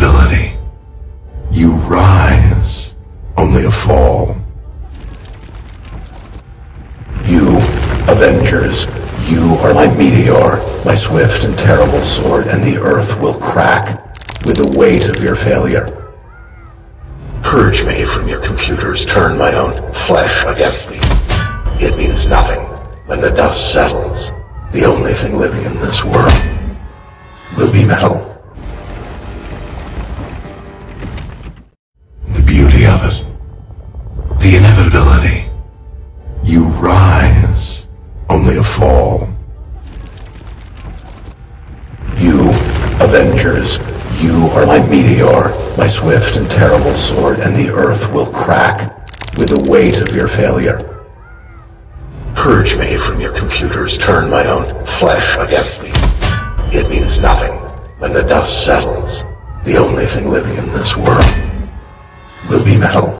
inevitability. You rise, only to fall. You, Avengers, you are my meteor, my swift and terrible sword, and the earth will crack with the weight of your failure. Purge me from your computers, turn my own flesh against me. It means nothing when the dust settles. The only thing living in this world will be metal. The beauty of it, the inevitability. You rise, only to fall. You, Avengers, you are my meteor, my swift and terrible sword, and the earth will crack with the weight of your failure. Purge me from your computers, turn my own flesh against me. It means nothing when the dust settles. The only thing living in this world will be metal.